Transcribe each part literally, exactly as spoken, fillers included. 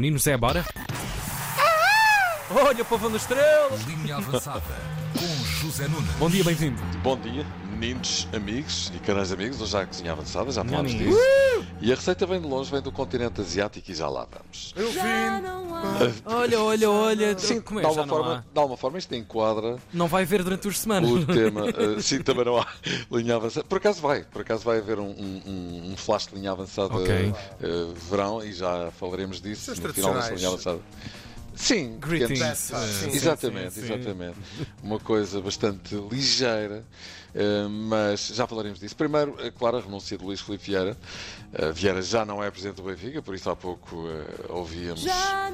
Meninos, é bora? Olha, pavão da estrela! Linha avançada com José Nunes. Bom dia, bem-vindo. Bom dia, meninos, amigos e canais amigos. Hoje há a cozinha avançada, já falámos Meninos. disso. E a receita vem de longe, vem do continente asiático e já lá vamos. Eu vim. Olha, olha, olha. Sim, Como é? de, Já alguma não forma, há? de alguma forma isto enquadra Não vai haver durante as semanas. o tema. uh, sim, também não há linha avançada. Por acaso vai, por acaso vai haver um, um, um flash de linha avançada Ok. uh, verão e já falaremos disso Os no final dessa tradicionais. linha avançada. Sim, Greetings. pequenos- Sim, sim, exatamente, sim, sim. exatamente. Uma coisa bastante ligeira, eh, mas já falaremos disso. Primeiro, é claro, a renúncia de Luís Filipe Vieira. Eh, Vieira já não é presidente do Benfica, por isso há pouco eh, ouvíamos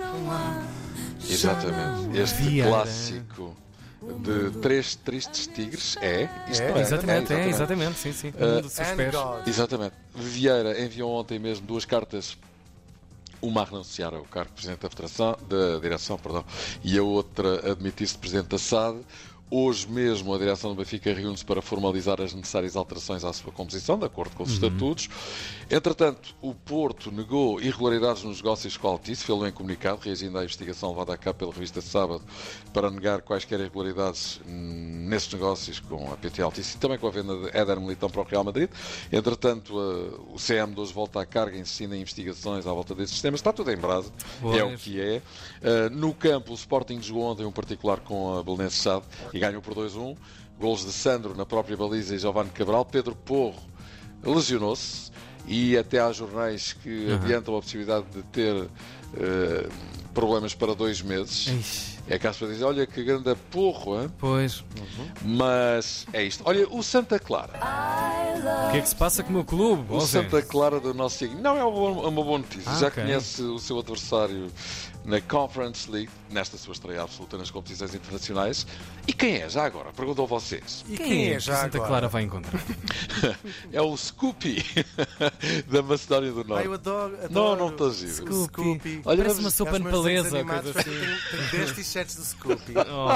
exatamente este Vieira. clássico de três tristes tigres. É, isto É, não é, Exatamente, é, exatamente. exatamente, sim, sim. Um dos seus And pés. God. Exatamente. Vieira enviou ontem mesmo duas cartas, uma a renunciar ao cargo de Presidente da Federação, da Direção, perdão, e a outra a admitir-se Presidente da S A D. Hoje mesmo a direção do Benfica reúne-se para formalizar as necessárias alterações à sua composição, de acordo com os estatutos. Entretanto, o Porto negou irregularidades nos negócios com a Altice, fê-lo em comunicado, reagindo à investigação levada a cabo pela revista Sábado, para negar quaisquer irregularidades hum, nesses negócios com a P T Altice e também com a venda de Éder Militão para o Real Madrid. Entretanto, a- o C M de hoje volta à carga, insistindo em investigações à volta desses sistemas. Está tudo em brasa, é o Pois. que é. Uh, no campo, o Sporting jogou ontem um particular com a Belenenses S A D e ganhou por dois a um. Golos de Sandro na própria baliza e Giovanni Cabral. Pedro Porro lesionou-se e até há jornais que adiantam a possibilidade de ter uh, problemas para dois meses. Ixi, É caso para dizer, olha que grande porro, hein? Pois, Mas é isto. Olha, o Santa Clara. o que é que se passa com o meu clube? O Ó, Zé? Santa Clara do nosso Iguinho. Não é uma boa, é uma boa notícia. Ah, Já ok. conhece o seu adversário na Conference League, nesta sua estreia absoluta nas competições internacionais. E quem é, já agora? Pergunto a vocês. E Quem é que já Santa agora? Clara vai encontrar? É o Scoopy da Macedónia do Ai, Norte. eu adoro, adoro. Não, não está giro. O Scoopy. Olha, Parece vamos- uma sopa É os de meus paleza, desenhos coisa animados, assim. Tenho tenho dez t-shirts do Scoopy.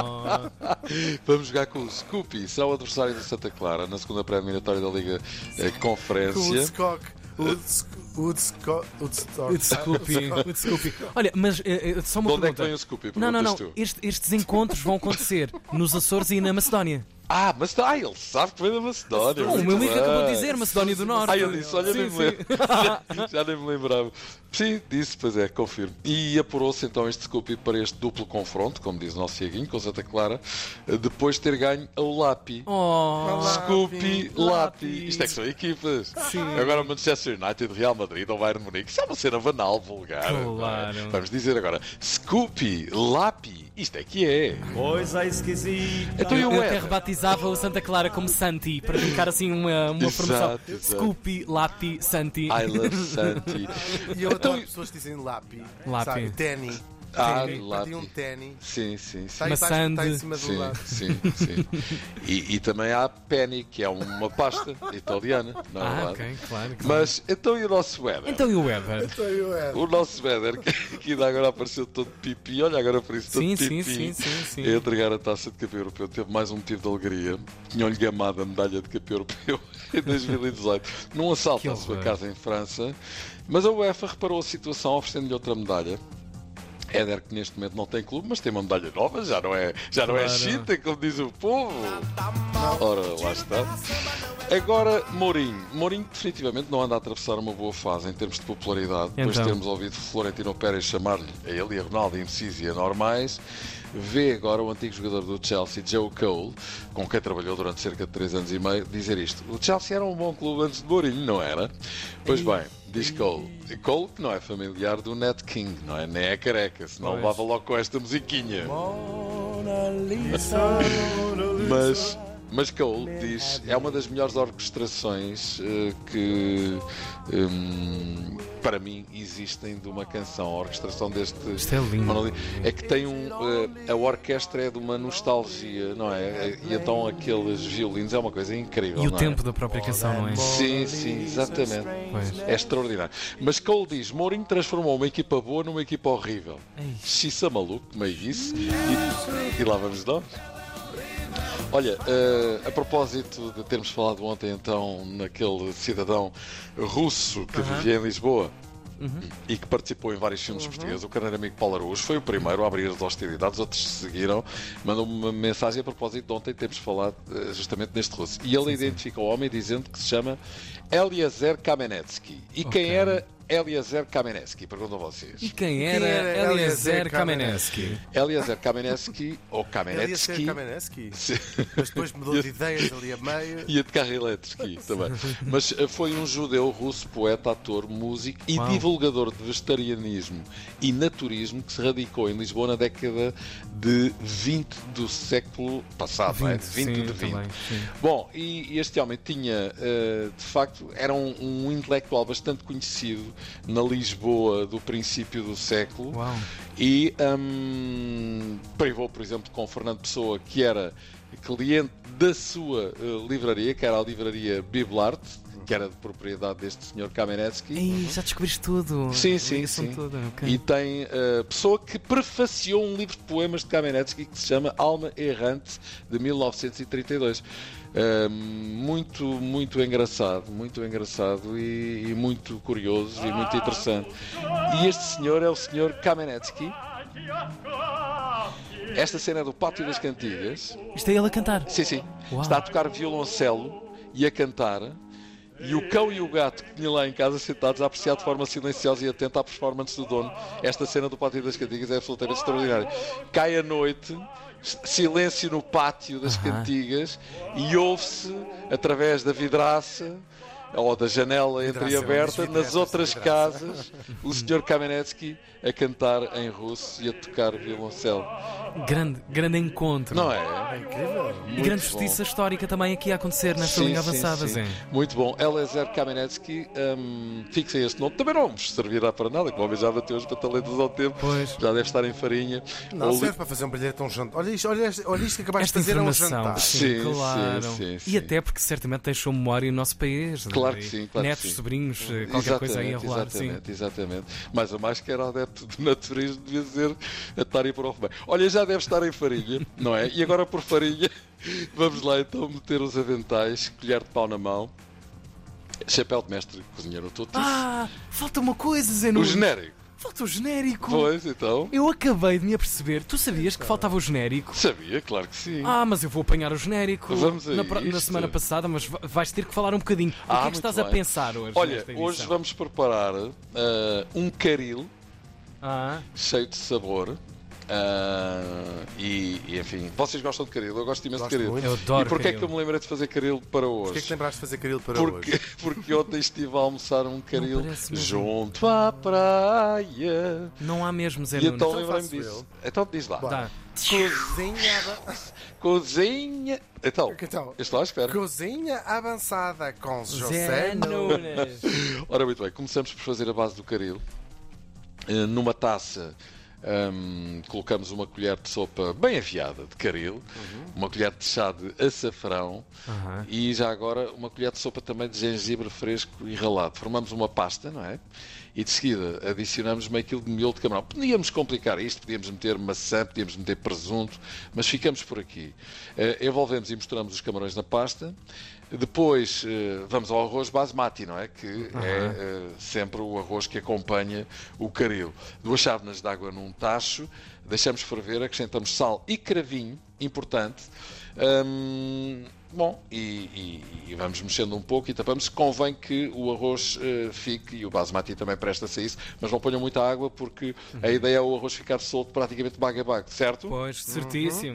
Oh, Vamos jogar com o Scoopy. Será o adversário do Santa Clara na segunda pré-eliminatória da Liga eh, Com o Conferência. Woodstock. Woodstock. o de Scoopy, o de Scoopy. Olha, mas eh, eh, só uma De onde é que pergunta. vem o Scoopy? Não, não, não. Perguntas tu. Este- estes encontros vão acontecer nos Açores e na Macedónia. Ah, mas ah, ele sabe que vem da Macedónia. Oh, o muito meu amigo bem. acabou de dizer Macedónia do Norte. Ah, ele disse, olha, Sim, nem me sim. lembro. Já nem me lembrava. Sim, disse, pois é, confirmo. E apurou-se então este Scoopy para este duplo confronto, como diz o nosso Cieguinho, com Santa Clara, depois de ter ganho ao Lapi. Oh, Scoopy, Lapi. Lapi. Isto é que são equipas. Agora o Manchester United, Real Madrid ou Bayern Munique. Isso é uma cena banal, vulgar. não é? Claro. Vamos dizer agora, Scoopy, Lapi. Isto é que é. Coisa esquisita. Então e o eu até Éder? rebatizava o Santa Clara como Santi, para ficar assim uma, uma Exato, formação. exato. Scoopy, Lapi, Santi. I love Santi. E eu Então- adoro pessoas que dizem lápi. Lápi. Sabe? Tenny. Ah, Tenny. lápi. Perdi um tenny. Sim, sim, sim. Está aí, está, Maçã está em de- cima do Sim, lado. sim, sim. E, e também há Penny, que é uma pasta italiana, não é Ah, verdade? ok, claro. claro. Mas então e o nosso Weber? Então e o Weber? Então eu era. O nosso Weber, que, que ainda agora apareceu todo pipi, olha agora por isso todo Sim, pipi, sim, sim, sim, sim. a entregar a taça de campeão europeu. Teve mais um motivo de alegria. Tinham-lhe gamado a medalha de campeão europeu em dois mil e dezoito, num assalto Que à sua horror. casa em França. Mas a UEFA reparou a situação, oferecendo-lhe outra medalha. Éder, que neste momento não tem clube, mas tem uma medalha nova, já não é, já não é Claro. chita, como diz o povo. Ora, lá está. Agora, Mourinho. Mourinho definitivamente não anda a atravessar uma boa fase em termos de popularidade. Depois de Então. termos ouvido Florentino Pérez chamar-lhe a ele e a Ronaldo indecisos e anormais, vê agora o antigo jogador do Chelsea, Joe Cole, com quem trabalhou durante cerca de três anos e meio, dizer isto. O Chelsea era um bom clube antes de Mourinho, não era? Pois bem, diz Cole. E Cole, que não é familiar do Nat King, não é? Nem é careca, senão Pois. levava logo com esta musiquinha. Mona Lisa. Mas, mas Cole diz, é uma das melhores orquestrações eh, que hum, para mim existem de uma canção. A orquestração deste Isto é lindo. Mona Lisa é que tem um eh, a orquestra é de uma nostalgia, não é? E então aqueles violinos é uma coisa incrível. E o não é? tempo da própria canção, não é? Sim, sim, exatamente. Pois. É extraordinário. Mas Cole diz, Mourinho transformou uma equipa boa numa equipa horrível. Ei. Xissa maluco, meio isso. E, e lá vamos nós. Olha, eh, a propósito de termos falado ontem então naquele cidadão russo que vivia em Lisboa, e que participou em vários filmes portugueses. O Carneiro Amigo Paulo Araújo foi o primeiro a abrir as hostilidades, outros seguiram. Mandou-me uma mensagem a propósito de ontem, temos falado uh, justamente neste russo. E ele identifica o homem dizendo que se chama Eliezer Kamenetsky. E Ok. quem era Eliezer Kamenetsky? Perguntam vocês. E quem era, Quem era Eliezer Eliezer Kamenetsky? Eliezer Kamenetsky, ou Ele ia Kamenetsky, ser Kamenetsky, Sim. mas depois mudou de ideias ali a meio. e a de carro elétrico também. Mas uh, foi um judeu russo, poeta, ator, músico e Uau. divulgador de vegetarianismo e naturismo que se radicou em Lisboa na década de vinte do século passado, não é? vinte, vinte sim, de vinte. também, sim. Bom, e este homem tinha, uh, de facto, era um, um intelectual bastante conhecido na Lisboa do princípio do século. Uau. E hum, privou, por exemplo, com Fernando Pessoa, que era cliente da sua uh, livraria, que era a livraria Biblarte, que era de propriedade deste senhor Kamenetsky. Ei, já descobriste tudo. Sim, A sim, ligação sim. toda, ok. E tem uh, pessoa que prefaciou um livro de poemas de Kamenetsky que se chama Alma Errante, de mil novecentos e trinta e dois. Uh, muito, muito engraçado, muito engraçado e, e muito curioso e muito interessante. E este senhor é o senhor Kamenetsky. Esta cena é do Pátio das Cantigas. Isto é ele a cantar. Sim, sim. Uau. Está a tocar violoncelo e a cantar. E o cão e o gato que tinha lá em casa sentados a apreciar de forma silenciosa e atenta à performance do dono. Esta cena do Pátio das Cantigas é absolutamente extraordinária. Cai a noite, silêncio no pátio das Aham. Cantigas e ouve-se, através da vidraça ou da janela entreaberta, vidraça, nas outras vidraça. casas, o senhor Kamenetsky a cantar em russo e a tocar violoncelo. Grande, grande encontro. Não É é? incrível. E Muito grande bom. justiça histórica também aqui a acontecer nesta Sim, linha sim, avançada, sim. Zé. Muito bom. Eliezer Kamenetsky, hum, fixem este nome. Também não vos servirá para nada, que o homem já bateu as pataletas ao tempo. Pois. Já deve estar em farinha. Não Ou serve para fazer um bilhete a um jantar. Olha isto, olha, isto- olha isto que acabaste Esta de fazer a um informação, jantar. sim, Sim, claro. sim, sim, E sim. até porque certamente deixou memória no nosso país. Claro né? que sim, claro que Netos, sim. sobrinhos, eh, qualquer coisa aí a rolar. Sim. Exatamente, exatamente. Mas a mais que era adepto de naturismo devia ser a Tari para o Romeu. Olha, já deve estar em farinha, não é? E agora por farinha, vamos lá então meter os aventais, colher de pau na mão, chapéu de mestre, cozinheiro tudo. Ah, falta uma coisa, Zé O Nunes. genérico. Falta o genérico. Pois, então. Eu acabei de me aperceber. Tu sabias que faltava o genérico? Sabia, claro que sim. Ah, mas eu vou apanhar o genérico Vamos a na, pro- na isto. semana passada, mas va- vais ter que falar um bocadinho. O Ah, que é que muito estás a bem. pensar hoje? Olha, nesta edição? hoje vamos preparar ah, um caril Ah, cheio de sabor. ah, e, e, enfim, vocês gostam de caril? Eu gosto imenso Gosto de caril. muito. eu adoro. E porquê é que eu caril. me lembrei de fazer caril para hoje? Porquê é que te lembraste de fazer caril para Porque, hoje? porque ontem estive a almoçar um caril parece mesmo. junto à praia. Não há mesmo, Zé E Nunes. então Então lembrei-me faço disso. eu. Então diz lá. Tá. Cozinha, Cozinha. Então, então, eu estou à espera. cozinha avançada com Zé José Nunes. Nunes. Ora, muito bem, começamos por fazer a base do caril. Eh, Numa taça hum, colocamos uma colher de sopa bem afiada de caril, uma colher de chá de açafrão Aham. e já agora uma colher de sopa também de gengibre fresco e ralado. Formamos uma pasta, não é? E de seguida adicionamos meio quilo de miolo de camarão. Podíamos complicar isto, podíamos meter maçã, podíamos meter presunto, mas ficamos por aqui. Eh, envolvemos e misturamos os camarões na pasta. Depois eh, vamos ao arroz basmati, não é? Que é eh, sempre o arroz que acompanha o caril. Duas chávenas de água num tacho, deixamos ferver, acrescentamos sal e cravinho, importante. Hum, bom, e, e- e vamos mexendo um pouco e tapamos. Convém que o arroz eh, fique, e o basmati também presta-se a isso, mas não ponham muita água porque a ideia é o arroz ficar solto praticamente baga a baga, certo? Pois, certíssimo.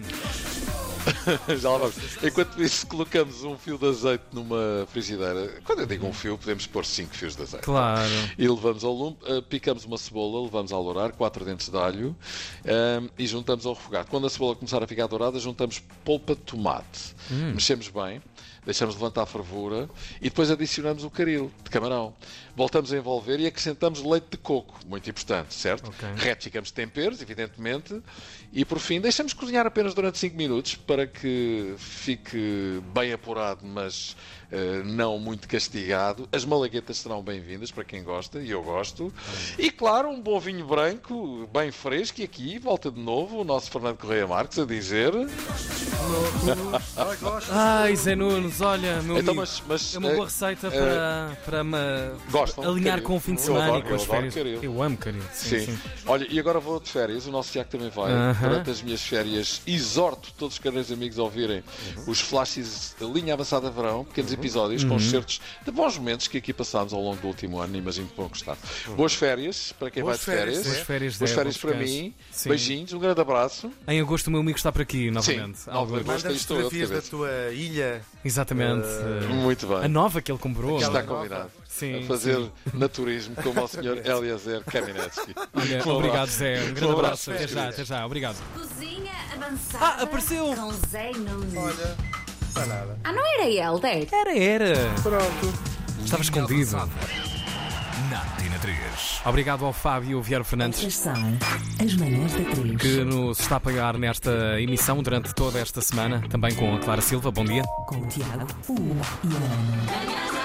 Já lá vamos. Enquanto isso, colocamos um fio de azeite numa frigideira. Quando eu digo um fio, podemos pôr cinco fios de azeite. Claro. E levamos ao lume, eh, picamos uma cebola, levamos a alourar, quatro dentes de alho eh, e juntamos ao refogado. Quando a cebola começar a ficar dourada, juntamos polpa de tomate. Mexemos bem, deixamos levantar a fervura e depois adicionamos o caril de camarão. Voltamos a envolver e acrescentamos leite de coco, muito importante, certo? Ok. Retificamos temperos, evidentemente, e por fim deixamos cozinhar apenas durante cinco minutos para que fique bem apurado, mas eh, não muito castigado. As malaguetas serão bem-vindas para quem gosta, e eu gosto. E claro, um bom vinho branco, bem fresco, e aqui volta de novo o nosso Fernando Correia Marques a dizer... Ai, gosto. Ai, Zé Nunes, olha, meu Então, amigo. mas, mas, É uma boa receita para, para me gostam, alinhar caril. com o fim de Eu semana adoro, e com eu as adoro férias. caril. Eu amo caril. Sim, Sim. sim. Olha, e agora vou de férias, o nosso Tiago também vai. Aham. Durante as minhas férias, exorto todos os caros amigos a ouvirem os flashes de linha avançada verão, pequenos episódios com excertos de bons momentos que aqui passámos ao longo do último ano, imagino que vão gostar. Boas férias para quem Boas vai de férias. férias, Boas férias, Boas Zé, férias bom para descanso. mim. Sim. Beijinhos, um grande abraço. Em agosto o meu amigo está por aqui novamente. Sim, Algo- nove de agosto. Manda-me Estou eu de fotografias da cabeça. tua ilha. Exatamente. Uh, eh, Muito a bem. nova que ele comprou. Está Aquela nova. combinado. Sim, A fazer sim. naturismo como o senhor Eliezer Kaminetsky. Olha, Um obrigado, abraço. Zé. Um grande Um abraço. abraço, Até já, queridos. até já. Obrigado. Cozinha avançada. Ah, apareceu. Com Zé Nunes. Olha, não é nada. Ah, não era Helder? Era, era. Pronto. Estava escondido. Na Antena três. Obrigado ao Fábio Vieira Fernandes, Estas são as manhãs da três. que nos está a pagar nesta emissão durante toda esta semana, também com a Clara Silva. Bom dia. Com o Tiago, o Hugo e a Ana.